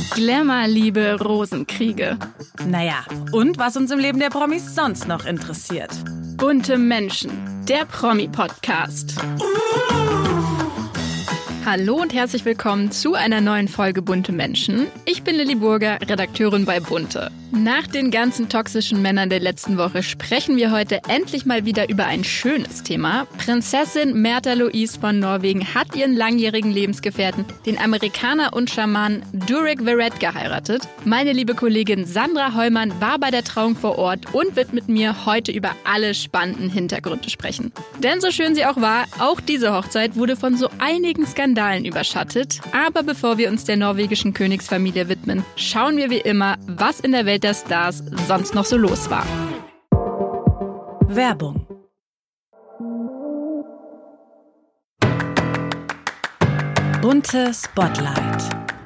Glamour-Liebe, Rosenkriege. Naja, und was uns im Leben der Promis sonst noch interessiert. Bunte Menschen, der Promi-Podcast. Hallo und herzlich willkommen zu einer neuen Folge Bunte Menschen. Ich bin Lilly Burger, Redakteurin bei Bunte. Nach den ganzen toxischen Männern der letzten Woche sprechen wir heute endlich mal wieder über ein schönes Thema. Prinzessin Märtha Louise von Norwegen hat ihren langjährigen Lebensgefährten, den Amerikaner und Schamanen Durek Verrett, geheiratet. Meine liebe Kollegin Sandra Heumann war bei der Trauung vor Ort und wird mit mir heute über alle spannenden Hintergründe sprechen. Denn so schön sie auch war, auch diese Hochzeit wurde von so einigen Skandalen überschattet. Aber bevor wir uns der norwegischen Königsfamilie widmen, schauen wir wie immer, was in der Welt der Stars sonst noch so los war. Werbung. Bunte Spotlight.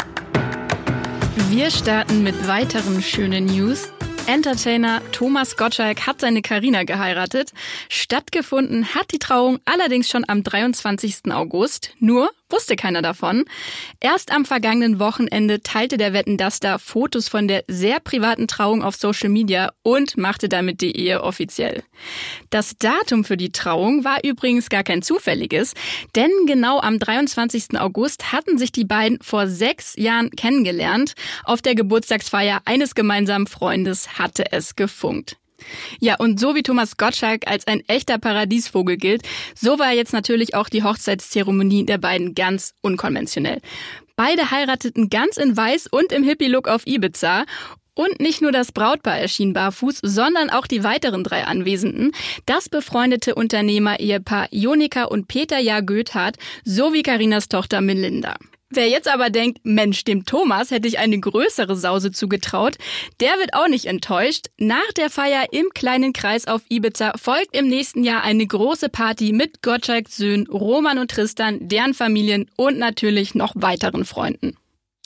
Wir starten mit weiteren schönen News. Entertainer Thomas Gottschalk hat seine Carina geheiratet. Stattgefunden hat die Trauung allerdings schon am 23. August. Nur wusste keiner davon. Erst am vergangenen Wochenende teilte der Wetten, dass da Fotos von der sehr privaten Trauung auf Social Media und machte damit die Ehe offiziell. Das Datum für die Trauung war übrigens gar kein zufälliges, denn genau am 23. August hatten sich die beiden vor 6 Jahren kennengelernt. Auf der Geburtstagsfeier eines gemeinsamen Freundes hatte es gefunkt. Ja, und so wie Thomas Gottschalk als ein echter Paradiesvogel gilt, so war jetzt natürlich auch die Hochzeitszeremonie der beiden ganz unkonventionell. Beide heirateten ganz in Weiß und im Hippie-Look auf Ibiza. Und nicht nur das Brautpaar erschien barfuß, sondern auch die weiteren 3 Anwesenden. Das befreundete Unternehmer-Ehepaar Jonika und Peter Jahr-Göthardt sowie Carinas Tochter Melinda. Wer jetzt aber denkt, Mensch, dem Thomas hätte ich eine größere Sause zugetraut, der wird auch nicht enttäuscht. Nach der Feier im kleinen Kreis auf Ibiza folgt im nächsten Jahr eine große Party mit Gottschalks Söhnen Roman und Tristan, deren Familien und natürlich noch weiteren Freunden.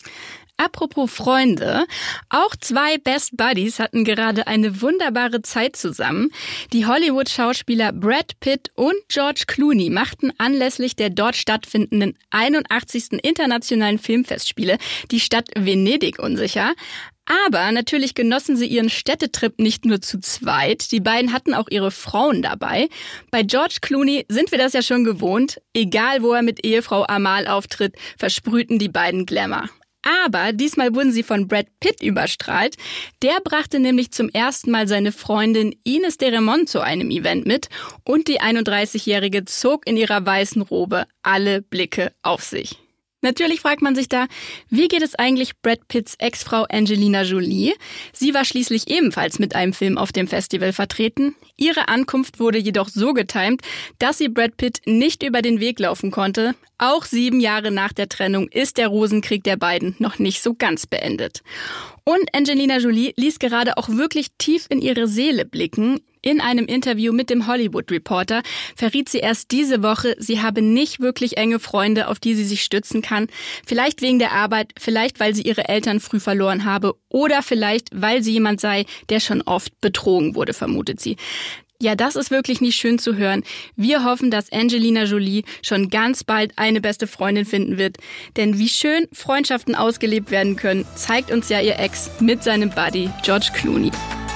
Apropos Freunde, auch 2 Best Buddies hatten gerade eine wunderbare Zeit zusammen. Die Hollywood-Schauspieler Brad Pitt und George Clooney machten anlässlich der dort stattfindenden 81. Internationalen Filmfestspiele die Stadt Venedig unsicher. Aber natürlich genossen sie ihren Städtetrip nicht nur zu zweit. Die beiden hatten auch ihre Frauen dabei. Bei George Clooney sind wir das ja schon gewohnt. Egal, wo er mit Ehefrau Amal auftritt, versprühten die beiden Glamour. Aber diesmal wurden sie von Brad Pitt überstrahlt. Der brachte nämlich zum ersten Mal seine Freundin Ines de Remond zu einem Event mit und die 31-Jährige zog in ihrer weißen Robe alle Blicke auf sich. Natürlich fragt man sich da, wie geht es eigentlich Brad Pitts Ex-Frau Angelina Jolie? Sie war schließlich ebenfalls mit einem Film auf dem Festival vertreten. Ihre Ankunft wurde jedoch so getimt, dass sie Brad Pitt nicht über den Weg laufen konnte. Auch 7 Jahre nach der Trennung ist der Rosenkrieg der beiden noch nicht so ganz beendet. Und Angelina Jolie ließ gerade auch wirklich tief in ihre Seele blicken. In einem Interview mit dem Hollywood Reporter verriet sie erst diese Woche, sie habe nicht wirklich enge Freunde, auf die sie sich stützen kann. Vielleicht wegen der Arbeit, vielleicht weil sie ihre Eltern früh verloren habe oder vielleicht weil sie jemand sei, der schon oft betrogen wurde, vermutet sie. Ja, das ist wirklich nicht schön zu hören. Wir hoffen, dass Angelina Jolie schon ganz bald eine beste Freundin finden wird. Denn wie schön Freundschaften ausgelebt werden können, zeigt uns ja ihr Ex mit seinem Buddy George Clooney.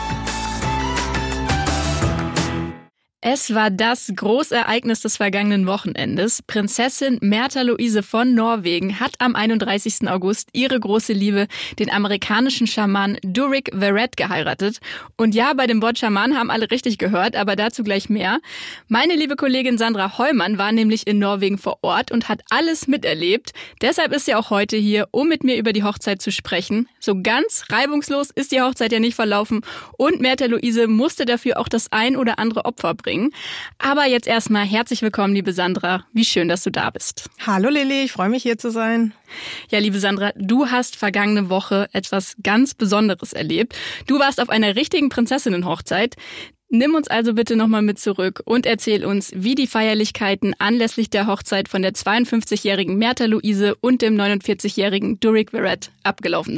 Es war das Großereignis des vergangenen Wochenendes. Prinzessin Märtha Louise von Norwegen hat am 31. August ihre große Liebe, den amerikanischen Schaman Durek Verrett, geheiratet. Und ja, bei dem Wort Schaman haben alle richtig gehört, aber dazu gleich mehr. Meine liebe Kollegin Sandra Heumann war nämlich in Norwegen vor Ort und hat alles miterlebt. Deshalb ist sie auch heute hier, um mit mir über die Hochzeit zu sprechen. So ganz reibungslos ist die Hochzeit ja nicht verlaufen und Märtha Louise musste dafür auch das ein oder andere Opfer bringen. Aber jetzt erstmal herzlich willkommen, liebe Sandra. Wie schön, dass du da bist. Hallo Lilly, ich freue mich hier zu sein. Ja, liebe Sandra, du hast vergangene Woche etwas ganz Besonderes erlebt. Du warst auf einer richtigen Prinzessinnenhochzeit. Nimm uns also bitte nochmal mit zurück und erzähl uns, wie die Feierlichkeiten anlässlich der Hochzeit von der 52-jährigen Märtha Louise und dem 49-jährigen Durek Verrett abgelaufen sind.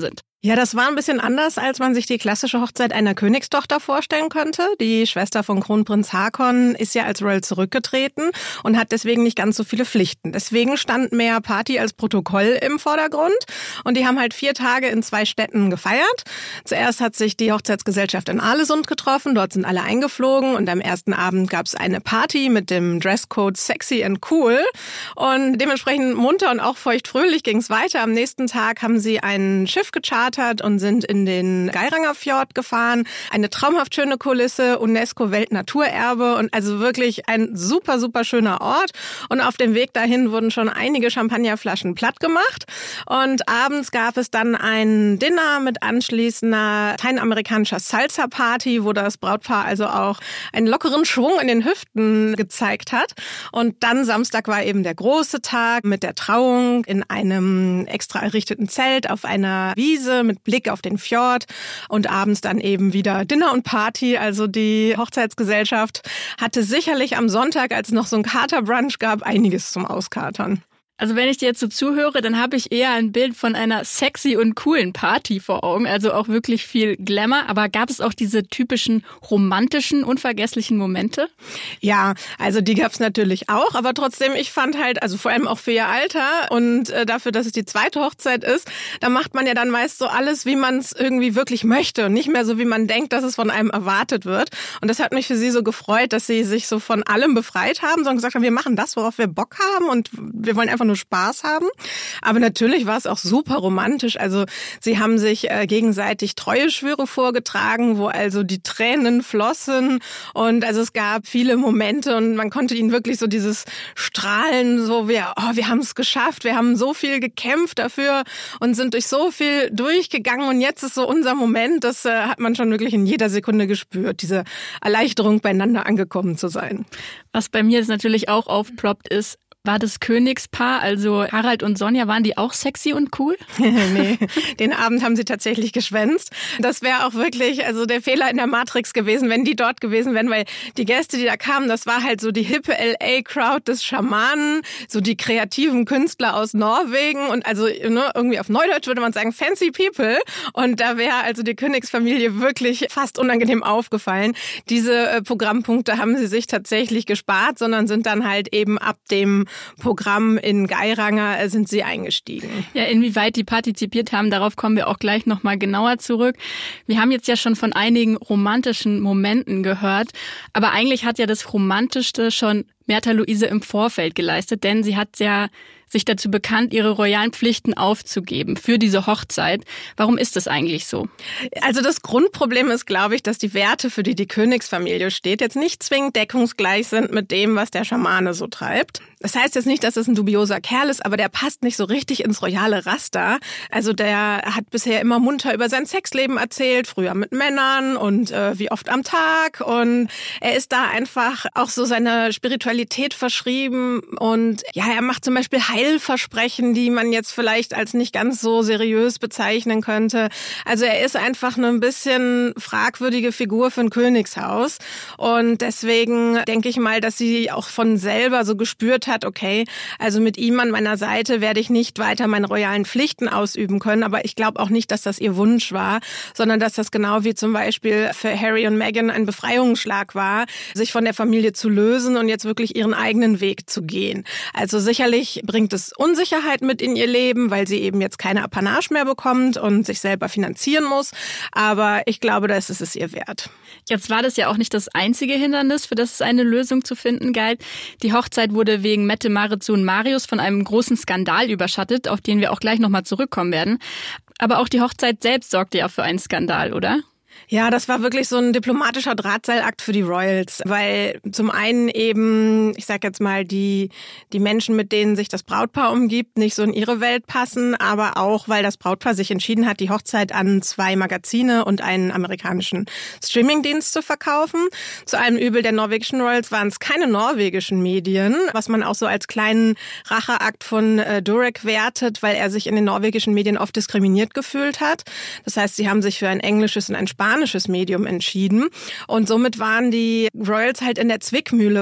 Ja, das war ein bisschen anders, als man sich die klassische Hochzeit einer Königstochter vorstellen könnte. Die Schwester von Kronprinz Haakon ist ja als Royal zurückgetreten und hat deswegen nicht ganz so viele Pflichten. Deswegen stand mehr Party als Protokoll im Vordergrund. Und die haben halt 4 Tage in 2 Städten gefeiert. Zuerst hat sich die Hochzeitsgesellschaft in Arlesund getroffen. Dort sind alle eingeflogen und am ersten Abend gab es eine Party mit dem Dresscode Sexy and Cool. Und dementsprechend munter und auch feuchtfröhlich ging es weiter. Am nächsten Tag haben sie ein Schiff gechartert und sind in den Geiranger Fjord gefahren. Eine traumhaft schöne Kulisse, UNESCO-Weltnaturerbe und also wirklich ein super, super schöner Ort. Und auf dem Weg dahin wurden schon einige Champagnerflaschen platt gemacht. Und abends gab es dann ein Dinner mit anschließender lateinamerikanischer Salsa-Party, wo das Brautpaar also auch einen lockeren Schwung in den Hüften gezeigt hat. Und dann Samstag war eben der große Tag mit der Trauung in einem extra errichteten Zelt auf einer Wiese mit Blick auf den Fjord und abends dann eben wieder Dinner und Party. Also die Hochzeitsgesellschaft hatte sicherlich am Sonntag, als es noch so ein Katerbrunch gab, einiges zum Auskatern. Also wenn ich dir jetzt so zuhöre, dann habe ich eher ein Bild von einer sexy und coolen Party vor Augen. Also auch wirklich viel Glamour. Aber gab es auch diese typischen romantischen, unvergesslichen Momente? Ja, also die gab es natürlich auch. Aber trotzdem, ich fand halt, also vor allem auch für ihr Alter und dafür, dass es die zweite Hochzeit ist, da macht man ja dann meist so alles, wie man es irgendwie wirklich möchte und nicht mehr so, wie man denkt, dass es von einem erwartet wird. Und das hat mich für sie so gefreut, dass sie sich so von allem befreit haben, sondern gesagt haben, wir machen das, worauf wir Bock haben und wir wollen einfach nur Spaß haben. Aber natürlich war es auch super romantisch. Also sie haben sich gegenseitig Treueschwüre vorgetragen, wo also die Tränen flossen und also es gab viele Momente und man konnte ihnen wirklich so dieses Strahlen, so wir haben es geschafft, wir haben so viel gekämpft dafür und sind durch so viel durchgegangen und jetzt ist so unser Moment, das hat man schon wirklich in jeder Sekunde gespürt, diese Erleichterung, beieinander angekommen zu sein. Was bei mir jetzt natürlich auch aufploppt ist, war das Königspaar, also Harald und Sonja, waren die auch sexy und cool? Nee, den Abend haben sie tatsächlich geschwänzt. Das wäre auch wirklich also der Fehler in der Matrix gewesen, wenn die dort gewesen wären, weil die Gäste, die da kamen, das war halt so die hippe LA-Crowd des Schamanen, so die kreativen Künstler aus Norwegen und also irgendwie auf Neudeutsch würde man sagen fancy people. Und da wäre also die Königsfamilie wirklich fast unangenehm aufgefallen. Diese Programmpunkte haben sie sich tatsächlich gespart, sondern sind dann halt eben ab dem Programm in Geiranger sind sie eingestiegen. Ja, inwieweit die partizipiert haben, darauf kommen wir auch gleich nochmal genauer zurück. Wir haben jetzt ja schon von einigen romantischen Momenten gehört, aber eigentlich hat ja das Romantischste schon Märtha Louise im Vorfeld geleistet, denn sie hat ja sich dazu bekannt, ihre royalen Pflichten aufzugeben für diese Hochzeit. Warum ist das eigentlich so? Also das Grundproblem ist, glaube ich, dass die Werte, für die die Königsfamilie steht, jetzt nicht zwingend deckungsgleich sind mit dem, was der Schamane so treibt. Das heißt jetzt nicht, dass es ein dubioser Kerl ist, aber der passt nicht so richtig ins royale Raster. Also der hat bisher immer munter über sein Sexleben erzählt, früher mit Männern und wie oft am Tag. Und er ist da einfach auch so seiner Spiritualität verschrieben. Und ja, er macht zum Beispiel Heilversprechen, die man jetzt vielleicht als nicht ganz so seriös bezeichnen könnte. Also er ist einfach eine ein bisschen fragwürdige Figur für ein Königshaus. Und deswegen denke ich mal, dass sie auch von selber so gespürt hat, okay, also mit ihm an meiner Seite werde ich nicht weiter meine royalen Pflichten ausüben können. Aber ich glaube auch nicht, dass das ihr Wunsch war, sondern dass das genau wie zum Beispiel für Harry und Meghan ein Befreiungsschlag war, sich von der Familie zu lösen und jetzt wirklich ihren eigenen Weg zu gehen. Also sicherlich bringt es Unsicherheit mit in ihr Leben, weil sie eben jetzt keine Apanage mehr bekommt und sich selber finanzieren muss. Aber ich glaube, das ist es ihr wert. Jetzt war das ja auch nicht das einzige Hindernis, für das es eine Lösung zu finden galt. Die Hochzeit wurde wegen Mette, Maritzu und Marius von einem großen Skandal überschattet, auf den wir auch gleich nochmal zurückkommen werden. Aber auch die Hochzeit selbst sorgte ja für einen Skandal, oder? Ja, das war wirklich so ein diplomatischer Drahtseilakt für die Royals, weil zum einen eben, ich sag jetzt mal, die Menschen, mit denen sich das Brautpaar umgibt, nicht so in ihre Welt passen, aber auch, weil das Brautpaar sich entschieden hat, die Hochzeit an 2 Magazine und einen amerikanischen Streamingdienst zu verkaufen. Zu allem Übel der norwegischen Royals waren es keine norwegischen Medien, was man auch so als kleinen Racheakt von Durek wertet, weil er sich in den norwegischen Medien oft diskriminiert gefühlt hat. Das heißt, sie haben sich für ein englisches und ein spanisches Medium entschieden. Und somit waren die Royals halt in der Zwickmühle, weil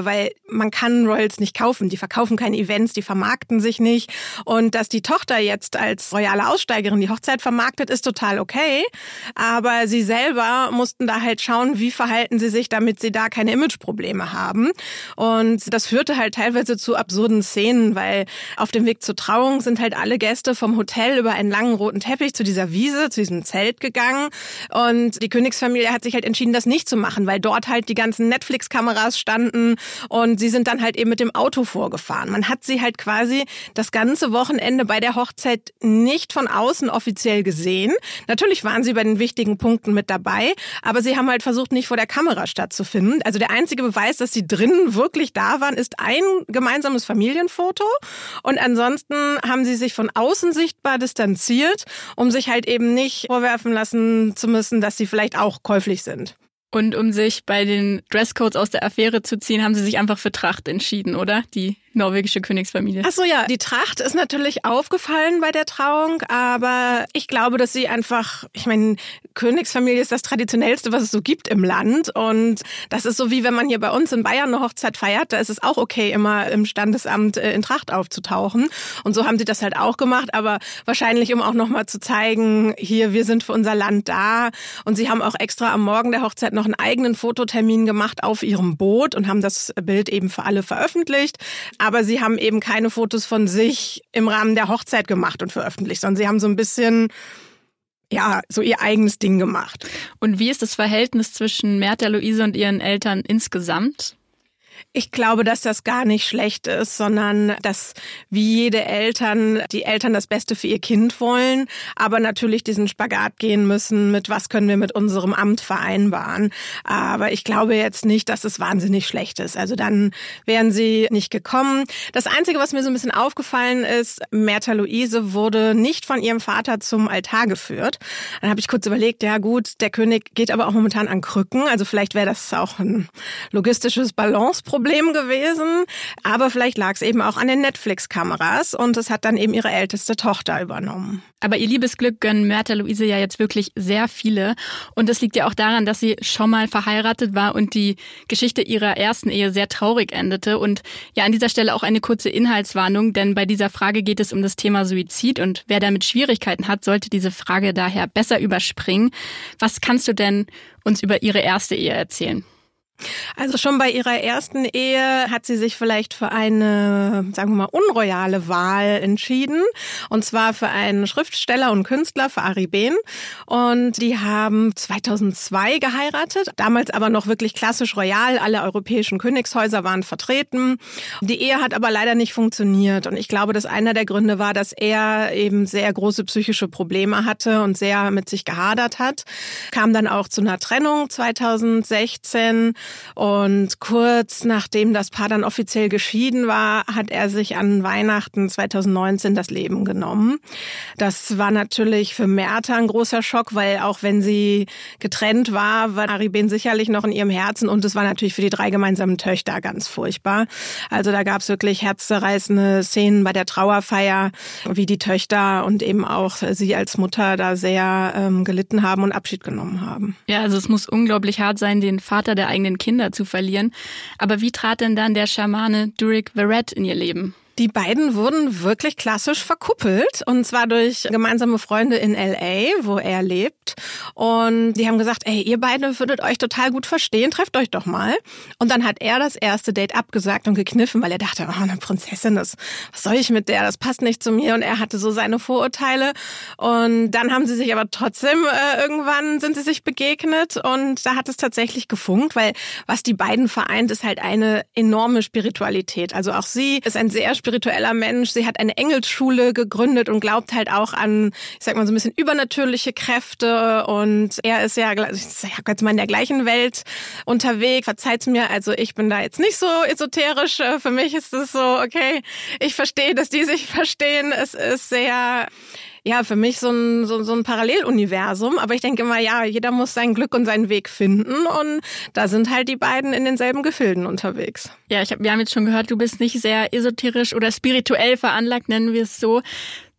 man kann Royals nicht kaufen. Die verkaufen keine Events, die vermarkten sich nicht. Und dass die Tochter jetzt als royale Aussteigerin die Hochzeit vermarktet, ist total okay. Aber sie selber mussten da halt schauen, wie verhalten sie sich, damit sie da keine Imageprobleme haben. Und das führte halt teilweise zu absurden Szenen, weil auf dem Weg zur Trauung sind halt alle Gäste vom Hotel über einen langen roten Teppich zu dieser Wiese, zu diesem Zelt gegangen. Und die Königsfamilie hat sich halt entschieden, das nicht zu machen, weil dort halt die ganzen Netflix-Kameras standen und sie sind dann halt eben mit dem Auto vorgefahren. Man hat sie halt quasi das ganze Wochenende bei der Hochzeit nicht von außen offiziell gesehen. Natürlich waren sie bei den wichtigen Punkten mit dabei, aber sie haben halt versucht, nicht vor der Kamera stattzufinden. Also der einzige Beweis, dass sie drinnen wirklich da waren, ist ein gemeinsames Familienfoto. Und ansonsten haben sie sich von außen sichtbar distanziert, um sich halt eben nicht vorwerfen lassen zu müssen, dass sie vielleicht auch käuflich sind. Und um sich bei den Dresscodes aus der Affäre zu ziehen, haben sie sich einfach für Tracht entschieden, oder? Die norwegische Königsfamilie. Ach so, ja, die Tracht ist natürlich aufgefallen bei der Trauung, aber ich glaube, dass sie einfach, ich meine, Königsfamilie ist das Traditionellste, was es so gibt im Land und das ist so wie wenn man hier bei uns in Bayern eine Hochzeit feiert, da ist es auch okay, immer im Standesamt in Tracht aufzutauchen und so haben sie das halt auch gemacht, aber wahrscheinlich, um auch nochmal zu zeigen, hier, wir sind für unser Land da und sie haben auch extra am Morgen der Hochzeit noch einen eigenen Fototermin gemacht auf ihrem Boot und haben das Bild eben für alle veröffentlicht. Aber sie haben eben keine Fotos von sich im Rahmen der Hochzeit gemacht und veröffentlicht, sondern sie haben so ein bisschen, ja, so ihr eigenes Ding gemacht. Und wie ist das Verhältnis zwischen Märtha Louise und ihren Eltern insgesamt? Ich glaube, dass das gar nicht schlecht ist, sondern dass wie jede Eltern, die Eltern das Beste für ihr Kind wollen, aber natürlich diesen Spagat gehen müssen mit, was können wir mit unserem Amt vereinbaren. Aber ich glaube jetzt nicht, dass es wahnsinnig schlecht ist. Also dann wären sie nicht gekommen. Das Einzige, was mir so ein bisschen aufgefallen ist, Märtha Louise wurde nicht von ihrem Vater zum Altar geführt. Dann habe ich kurz überlegt, ja gut, der König geht aber auch momentan an Krücken. Also vielleicht wäre das auch ein logistisches Balanceproblem gewesen, aber vielleicht lag es eben auch an den Netflix-Kameras und es hat dann eben ihre älteste Tochter übernommen. Aber ihr Liebesglück gönnen Märtha Louise ja jetzt wirklich sehr viele und das liegt ja auch daran, dass sie schon mal verheiratet war und die Geschichte ihrer ersten Ehe sehr traurig endete und ja an dieser Stelle auch eine kurze Inhaltswarnung, denn bei dieser Frage geht es um das Thema Suizid und wer damit Schwierigkeiten hat, sollte diese Frage daher besser überspringen. Was kannst du denn uns über ihre erste Ehe erzählen? Also schon bei ihrer ersten Ehe hat sie sich vielleicht für eine, sagen wir mal, unroyale Wahl entschieden. Und zwar für einen Schriftsteller und Künstler, für Ari Behn. Und die haben 2002 geheiratet. Damals aber noch wirklich klassisch royal. Alle europäischen Königshäuser waren vertreten. Die Ehe hat aber leider nicht funktioniert. Und ich glaube, dass einer der Gründe war, dass er eben sehr große psychische Probleme hatte und sehr mit sich gehadert hat. Kam dann auch zu einer Trennung 2016. Und kurz nachdem das Paar dann offiziell geschieden war, hat er sich an Weihnachten 2019 das Leben genommen. Das war natürlich für Märtha ein großer Schock, weil auch wenn sie getrennt war Ari Behn sicherlich noch in ihrem Herzen und es war natürlich für die 3 gemeinsamen Töchter ganz furchtbar. Also da gab es wirklich herzzerreißende Szenen bei der Trauerfeier, wie die Töchter und eben auch sie als Mutter da sehr gelitten haben und Abschied genommen haben. Ja, also es muss unglaublich hart sein, den Vater der eigenen Kinder zu verlieren. Aber wie trat denn dann der Schamane Durick Verrett in ihr Leben? Die beiden wurden wirklich klassisch verkuppelt und zwar durch gemeinsame Freunde in L.A., wo er lebt. Und die haben gesagt, ey, ihr beide würdet euch total gut verstehen, trefft euch doch mal. Und dann hat er das erste Date abgesagt und gekniffen, weil er dachte, oh, eine Prinzessin, was soll ich mit der, das passt nicht zu mir. Und er hatte so seine Vorurteile. Und dann haben sie sich aber trotzdem, irgendwann sind sie sich begegnet und da hat es tatsächlich gefunkt, weil was die beiden vereint, ist halt eine enorme Spiritualität. Also auch sie ist ein sehr spiritueller Mensch. Sie hat eine Engelsschule gegründet und glaubt halt auch an, ich sag mal, so ein bisschen übernatürliche Kräfte. Und er ist ja, ich sag jetzt mal, in der gleichen Welt unterwegs. Verzeiht's mir, also ich bin da jetzt nicht so esoterisch. Für mich ist es so, okay, ich verstehe, dass die sich verstehen. Es ist sehr... Ja, für mich so ein Paralleluniversum. Aber ich denke immer, ja, jeder muss sein Glück und seinen Weg finden. Und da sind halt die beiden in denselben Gefilden unterwegs. Ja, wir haben jetzt schon gehört, du bist nicht sehr esoterisch oder spirituell veranlagt, nennen wir es so.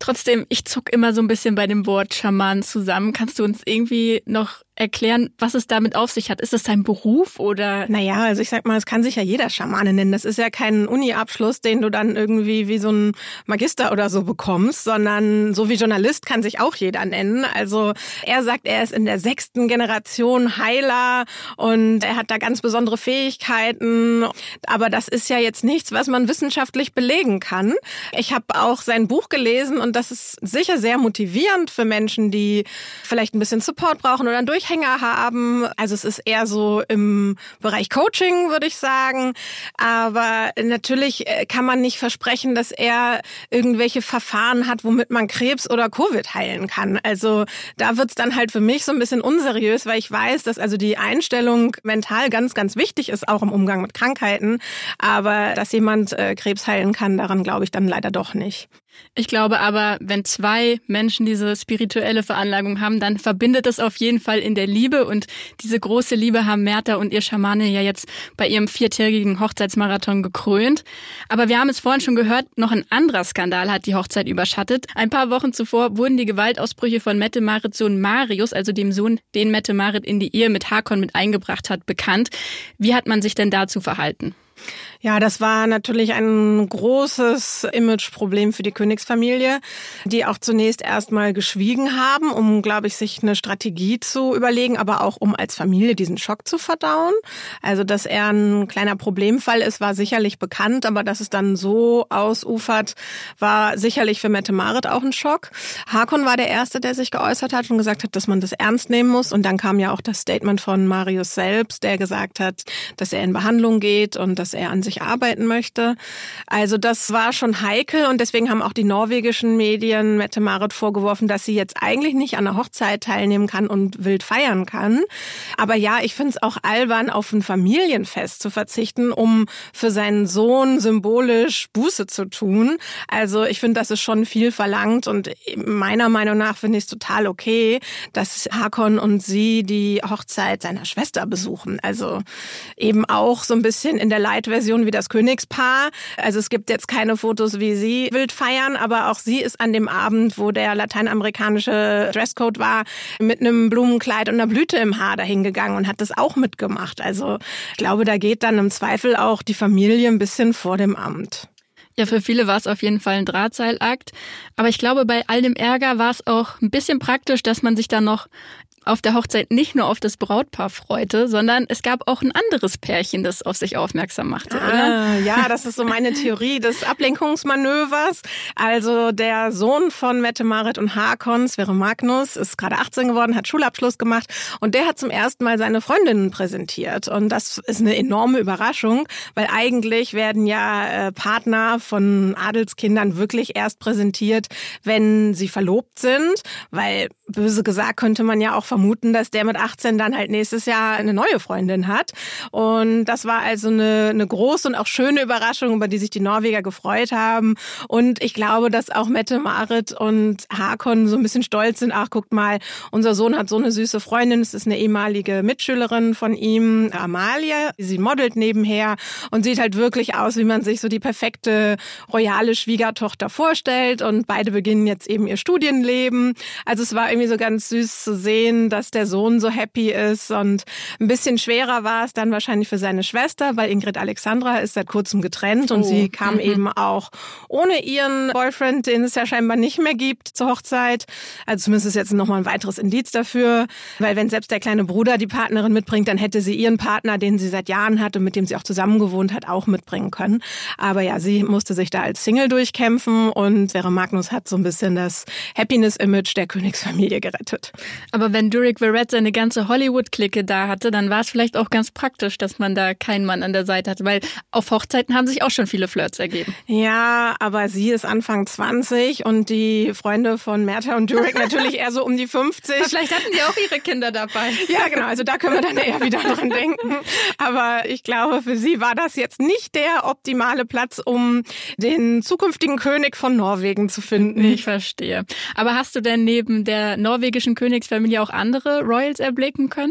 Trotzdem, ich zuck immer so ein bisschen bei dem Wort Schaman zusammen. Kannst du uns irgendwie noch erklären, was es damit auf sich hat? Ist es sein Beruf oder? Naja, also ich sag mal, es kann sich ja jeder Schamane nennen. Das ist ja kein Uni-Abschluss, den du dann irgendwie wie so ein Magister oder so bekommst, sondern so wie Journalist kann sich auch jeder nennen. Also er sagt, er ist in der 6. Generation Heiler und er hat da ganz besondere Fähigkeiten. Aber das ist ja jetzt nichts, was man wissenschaftlich belegen kann. Ich habe auch sein Buch gelesen und das ist sicher sehr motivierend für Menschen, die vielleicht ein bisschen Support brauchen oder einen Durchhänger haben. Also es ist eher so im Bereich Coaching, würde ich sagen. Aber natürlich kann man nicht versprechen, dass er irgendwelche Verfahren hat, womit man Krebs oder Covid heilen kann. Also da wird's dann halt für mich so ein bisschen unseriös, weil ich weiß, dass also die Einstellung mental ganz, ganz wichtig ist, auch im Umgang mit Krankheiten. Aber dass jemand Krebs heilen kann, daran glaube ich dann leider doch nicht. Ich glaube aber, wenn 2 Menschen diese spirituelle Veranlagung haben, dann verbindet es auf jeden Fall in der Liebe. Und diese große Liebe haben Märta und ihr Schamane ja jetzt bei ihrem 4-tägigen Hochzeitsmarathon gekrönt. Aber wir haben es vorhin schon gehört, noch ein anderer Skandal hat die Hochzeit überschattet. Ein paar Wochen zuvor wurden die Gewaltausbrüche von Mette-Marits Sohn Marius, also dem Sohn, den Mette-Marit in die Ehe mit Hakon mit eingebracht hat, bekannt. Wie hat man sich denn dazu verhalten? Ja, das war natürlich ein großes Imageproblem für die Königsfamilie, die auch zunächst erstmal geschwiegen haben, um, glaube ich, sich eine Strategie zu überlegen, aber auch um als Familie diesen Schock zu verdauen. Also, dass er ein kleiner Problemfall ist, war sicherlich bekannt, aber dass es dann so ausufert, war sicherlich für Mette-Marit auch ein Schock. Hakon war der Erste, der sich geäußert hat und gesagt hat, dass man das ernst nehmen muss. Und dann kam ja auch das Statement von Marius selbst, der gesagt hat, dass er in Behandlung geht und dass er an sich arbeiten möchte. Also das war schon heikel und deswegen haben auch die norwegischen Medien Mette-Marit vorgeworfen, dass sie jetzt eigentlich nicht an der Hochzeit teilnehmen kann und wild feiern kann. Aber ja, ich finde es auch albern, auf ein Familienfest zu verzichten, um für seinen Sohn symbolisch Buße zu tun. Also ich finde, das ist schon viel verlangt und meiner Meinung nach finde ich es total okay, dass Hakon und sie die Hochzeit seiner Schwester besuchen. Also eben auch so ein bisschen in der Light-Version wie das Königspaar. Also es gibt jetzt keine Fotos, wie sie wild feiern, aber auch sie ist an dem Abend, wo der lateinamerikanische Dresscode war, mit einem Blumenkleid und einer Blüte im Haar dahin gegangen und hat das auch mitgemacht. Also ich glaube, da geht dann im Zweifel auch die Familie ein bisschen vor dem Amt. Ja, für viele war es auf jeden Fall ein Drahtseilakt. Aber ich glaube, bei all dem Ärger war es auch ein bisschen praktisch, dass man sich dann noch auf der Hochzeit nicht nur auf das Brautpaar freute, sondern es gab auch ein anderes Pärchen, das auf sich aufmerksam machte, oder? Ja, das ist so meine Theorie des Ablenkungsmanövers. Also der Sohn von Mette-Marit und Hakon, Sverre Magnus, ist gerade 18 geworden, hat Schulabschluss gemacht und der hat zum ersten Mal seine Freundinnen präsentiert. Und das ist eine enorme Überraschung, weil eigentlich werden ja Partner von Adelskindern wirklich erst präsentiert, wenn sie verlobt sind, weil böse gesagt könnte man ja auch vermuten, dass der mit 18 dann halt nächstes Jahr eine neue Freundin hat. Und das war also eine große und auch schöne Überraschung, über die sich die Norweger gefreut haben. Und ich glaube, dass auch Mette-Marit und Hakon so ein bisschen stolz sind. Ach, guckt mal, unser Sohn hat so eine süße Freundin. Es ist eine ehemalige Mitschülerin von ihm, Amalie. Sie modelt nebenher und sieht halt wirklich aus, wie man sich so die perfekte royale Schwiegertochter vorstellt. Und beide beginnen jetzt eben ihr Studienleben. Also es war irgendwie so ganz süß zu sehen, dass der Sohn so happy ist und ein bisschen schwerer war es dann wahrscheinlich für seine Schwester, weil Ingrid Alexandra ist seit kurzem getrennt und sie kam eben auch ohne ihren Boyfriend, den es ja scheinbar nicht mehr gibt, zur Hochzeit. Also zumindest ist jetzt nochmal ein weiteres Indiz dafür, weil wenn selbst der kleine Bruder die Partnerin mitbringt, dann hätte sie ihren Partner, den sie seit Jahren hat und mit dem sie auch zusammen gewohnt hat, auch mitbringen können. Aber ja, sie musste sich da als Single durchkämpfen und Sverre Magnus hat so ein bisschen das Happiness-Image der Königsfamilie gerettet. Aber wenn Durick Verrett seine ganze Hollywood-Clique da hatte, dann war es vielleicht auch ganz praktisch, dass man da keinen Mann an der Seite hatte, weil auf Hochzeiten haben sich auch schon viele Flirts ergeben. Ja, aber sie ist Anfang 20 und die Freunde von Märta und Durick natürlich eher so um die 50. Aber vielleicht hatten die auch ihre Kinder dabei. Ja, genau, also da können wir dann eher wieder dran denken. Aber ich glaube, für sie war das jetzt nicht der optimale Platz, um den zukünftigen König von Norwegen zu finden. Ich verstehe. Aber hast du denn neben der norwegischen Königsfamilie auch andere Royals erblicken können?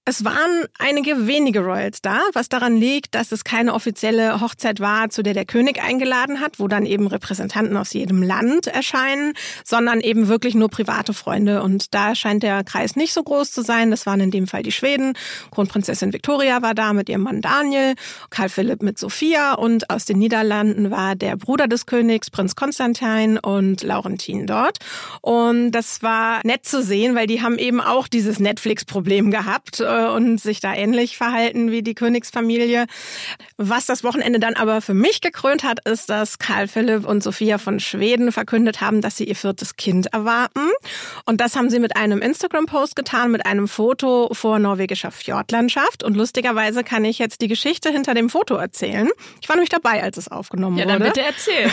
Es waren einige wenige Royals da, was daran liegt, dass es keine offizielle Hochzeit war, zu der König eingeladen hat, wo dann eben Repräsentanten aus jedem Land erscheinen, sondern eben wirklich nur private Freunde. Und da scheint der Kreis nicht so groß zu sein. Das waren in dem Fall die Schweden. Kronprinzessin Victoria war da mit ihrem Mann Daniel, Karl Philipp mit Sophia und aus den Niederlanden war der Bruder des Königs, Prinz Konstantin und Laurentin dort. Und das war nett zu sehen, weil die haben eben auch dieses Netflix-Problem gehabt und sich da ähnlich verhalten wie die Königsfamilie. Was das Wochenende dann aber für mich gekrönt hat, ist, dass Karl Philipp und Sophia von Schweden verkündet haben, dass sie ihr 4. Kind erwarten. Und das haben sie mit einem Instagram-Post getan, mit einem Foto vor norwegischer Fjordlandschaft. Und lustigerweise kann ich jetzt die Geschichte hinter dem Foto erzählen. Ich war nämlich dabei, als es aufgenommen wurde. Ja, dann bitte erzähl.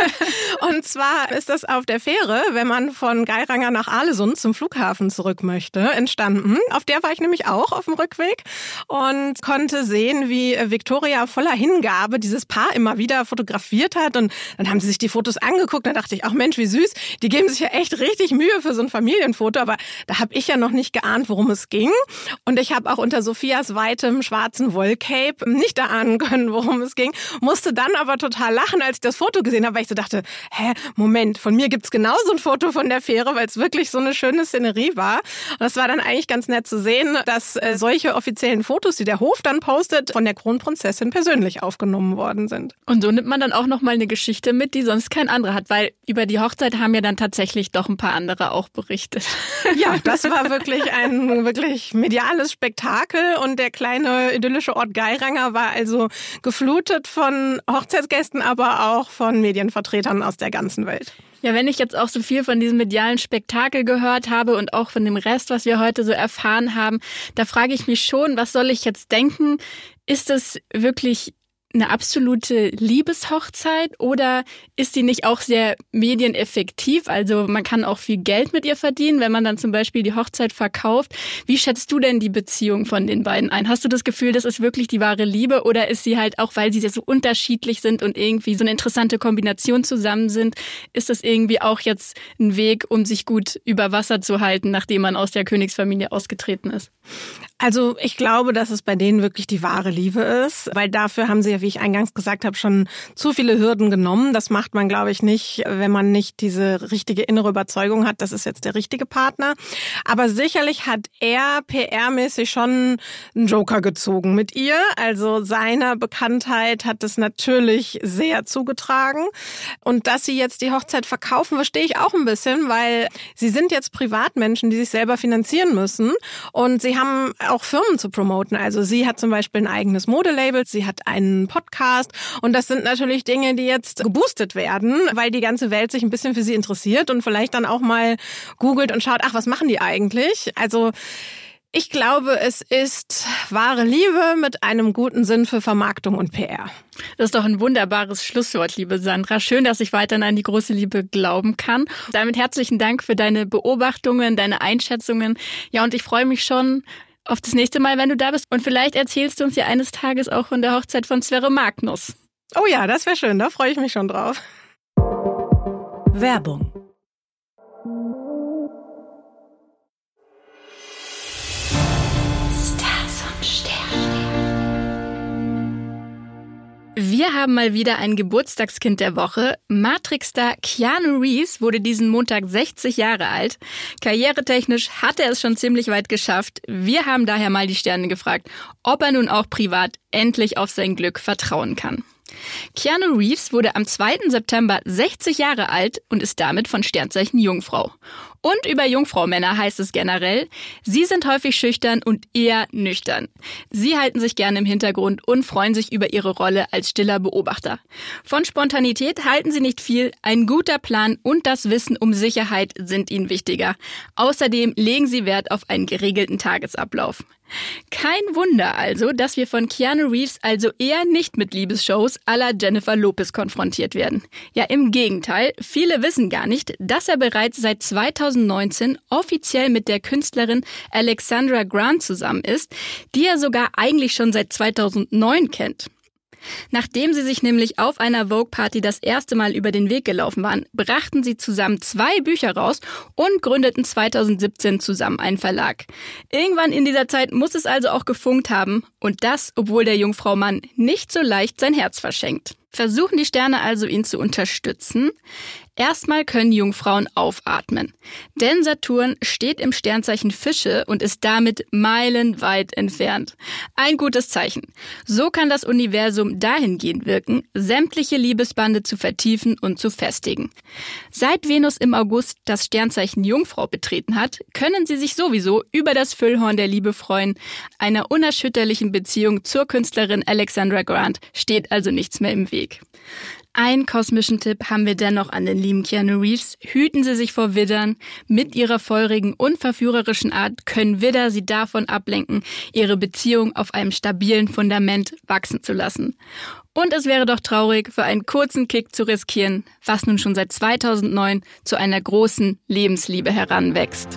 Und zwar ist das auf der Fähre, wenn man von Geiranger nach Ålesund zum Flughafen zurück möchte, entstanden. Auf der war ich nämlich auch auf dem Rückweg und konnte sehen, wie Victoria voller Hingabe dieses Paar immer wieder fotografiert hat. Und dann haben sie sich die Fotos angeguckt. Da dachte ich, ach Mensch, wie süß. Die geben sich ja echt richtig Mühe für so ein Familienfoto. Aber da habe ich ja noch nicht geahnt, worum es ging. Und ich habe auch unter Sophias weitem schwarzen Wollcape nicht erahnen können, worum es ging. Musste dann aber total lachen, als ich das Foto gesehen habe, weil ich so dachte, Moment, von mir gibt's genauso ein Foto von der Fähre, weil es wirklich so eine schöne Szenerie war. Und das war dann eigentlich ganz nett zu sehen, dass solche offiziellen Fotos, die der Hof dann postet, von der Kronprinzessin persönlich aufgenommen worden sind. Und so nimmt man dann auch nochmal eine Geschichte mit, die sonst kein anderer hat, weil über die Hochzeit haben ja dann tatsächlich doch ein paar andere auch berichtet. Ja, das war wirklich ein wirklich mediales Spektakel und der kleine idyllische Ort Geiranger war also geflutet von Hochzeitsgästen, aber auch von Medienvertretern aus der ganzen Welt. Ja, wenn ich jetzt auch so viel von diesem medialen Spektakel gehört habe und auch von dem Rest, was wir heute so erfahren haben, da frage ich mich schon, was soll ich jetzt denken? Ist es wirklich eine absolute Liebeshochzeit oder ist die nicht auch sehr medieneffektiv? Also man kann auch viel Geld mit ihr verdienen, wenn man dann zum Beispiel die Hochzeit verkauft. Wie schätzt du denn die Beziehung von den beiden ein? Hast du das Gefühl, das ist wirklich die wahre Liebe oder ist sie halt auch, weil sie so unterschiedlich sind und irgendwie so eine interessante Kombination zusammen sind, ist das irgendwie auch jetzt ein Weg, um sich gut über Wasser zu halten, nachdem man aus der Königsfamilie ausgetreten ist? Also ich glaube, dass es bei denen wirklich die wahre Liebe ist, weil dafür haben sie ja, wie ich eingangs gesagt habe, schon zu viele Hürden genommen. Das macht man, glaube ich, nicht, wenn man nicht diese richtige innere Überzeugung hat, das ist jetzt der richtige Partner. Aber sicherlich hat er PR-mäßig schon einen Joker gezogen mit ihr. Also seiner Bekanntheit hat es natürlich sehr zugetragen. Und dass sie jetzt die Hochzeit verkaufen, verstehe ich auch ein bisschen, weil sie sind jetzt Privatmenschen, die sich selber finanzieren müssen. Und sie haben auch Firmen zu promoten. Also sie hat zum Beispiel ein eigenes Modelabel, sie hat einen Podcast und das sind natürlich Dinge, die jetzt geboostet werden, weil die ganze Welt sich ein bisschen für sie interessiert und vielleicht dann auch mal googelt und schaut, ach, was machen die eigentlich? Also ich glaube, es ist wahre Liebe mit einem guten Sinn für Vermarktung und PR. Das ist doch ein wunderbares Schlusswort, liebe Sandra. Schön, dass ich weiterhin an die große Liebe glauben kann. Damit herzlichen Dank für deine Beobachtungen, deine Einschätzungen. Ja, und ich freue mich schon auf das nächste Mal, wenn du da bist. Und vielleicht erzählst du uns ja eines Tages auch von der Hochzeit von Sverre Magnus. Oh ja, das wäre schön. Da freue ich mich schon drauf. Werbung. Wir haben mal wieder ein Geburtstagskind der Woche. Matrix-Star Keanu Reeves wurde diesen Montag 60 Jahre alt. Karrieretechnisch hat er es schon ziemlich weit geschafft. Wir haben daher mal die Sterne gefragt, ob er nun auch privat endlich auf sein Glück vertrauen kann. Keanu Reeves wurde am 2. September 60 Jahre alt und ist damit von Sternzeichen Jungfrau. Und über Jungfrau-Männer heißt es generell, sie sind häufig schüchtern und eher nüchtern. Sie halten sich gerne im Hintergrund und freuen sich über ihre Rolle als stiller Beobachter. Von Spontanität halten sie nicht viel, ein guter Plan und das Wissen um Sicherheit sind ihnen wichtiger. Außerdem legen sie Wert auf einen geregelten Tagesablauf. Kein Wunder also, dass wir von Keanu Reeves also eher nicht mit Liebesshows à la Jennifer Lopez konfrontiert werden. Ja, im Gegenteil, viele wissen gar nicht, dass er bereits seit 2019 offiziell mit der Künstlerin Alexandra Grant zusammen ist, die er sogar eigentlich schon seit 2009 kennt. Nachdem sie sich nämlich auf einer Vogue-Party das erste Mal über den Weg gelaufen waren, brachten sie zusammen 2 Bücher raus und gründeten 2017 zusammen einen Verlag. Irgendwann in dieser Zeit muss es also auch gefunkt haben und das, obwohl der Jungfrau Mann nicht so leicht sein Herz verschenkt. Versuchen die Sterne also, ihn zu unterstützen? Erstmal können Jungfrauen aufatmen. Denn Saturn steht im Sternzeichen Fische und ist damit meilenweit entfernt. Ein gutes Zeichen. So kann das Universum dahingehend wirken, sämtliche Liebesbande zu vertiefen und zu festigen. Seit Venus im August das Sternzeichen Jungfrau betreten hat, können sie sich sowieso über das Füllhorn der Liebe freuen. Einer unerschütterlichen Beziehung zur Künstlerin Alexandra Grant steht also nichts mehr im Weg. Einen kosmischen Tipp haben wir dennoch an den lieben Keanu Reeves. Hüten Sie sich vor Widdern. Mit ihrer feurigen und verführerischen Art können Widder sie davon ablenken, ihre Beziehung auf einem stabilen Fundament wachsen zu lassen. Und es wäre doch traurig, für einen kurzen Kick zu riskieren, was nun schon seit 2009 zu einer großen Lebensliebe heranwächst.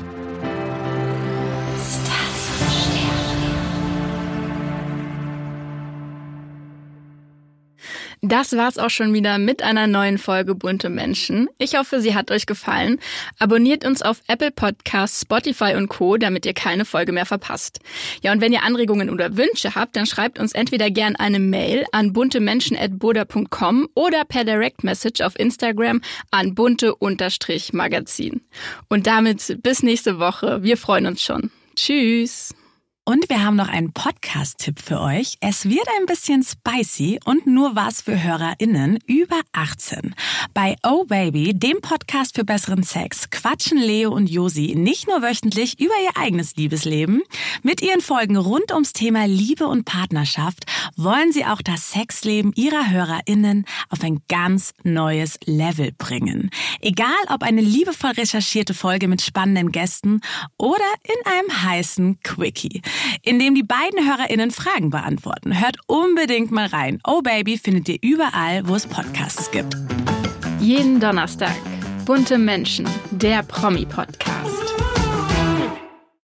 Das war's auch schon wieder mit einer neuen Folge Bunte Menschen. Ich hoffe, sie hat euch gefallen. Abonniert uns auf Apple Podcasts, Spotify und Co., damit ihr keine Folge mehr verpasst. Ja, und wenn ihr Anregungen oder Wünsche habt, dann schreibt uns entweder gern eine Mail an buntemenschen@burda.com oder per Direct Message auf Instagram an bunte_magazin. Und damit bis nächste Woche. Wir freuen uns schon. Tschüss. Und wir haben noch einen Podcast-Tipp für euch. Es wird ein bisschen spicy und nur was für HörerInnen über 18. Bei Oh Baby, dem Podcast für besseren Sex, quatschen Leo und Josi nicht nur wöchentlich über ihr eigenes Liebesleben. Mit ihren Folgen rund ums Thema Liebe und Partnerschaft wollen sie auch das Sexleben ihrer HörerInnen auf ein ganz neues Level bringen. Egal ob eine liebevoll recherchierte Folge mit spannenden Gästen oder in einem heißen Quickie, in dem die beiden HörerInnen Fragen beantworten. Hört unbedingt mal rein. Oh Baby findet ihr überall, wo es Podcasts gibt. Jeden Donnerstag. Bunte Menschen, der Promi-Podcast.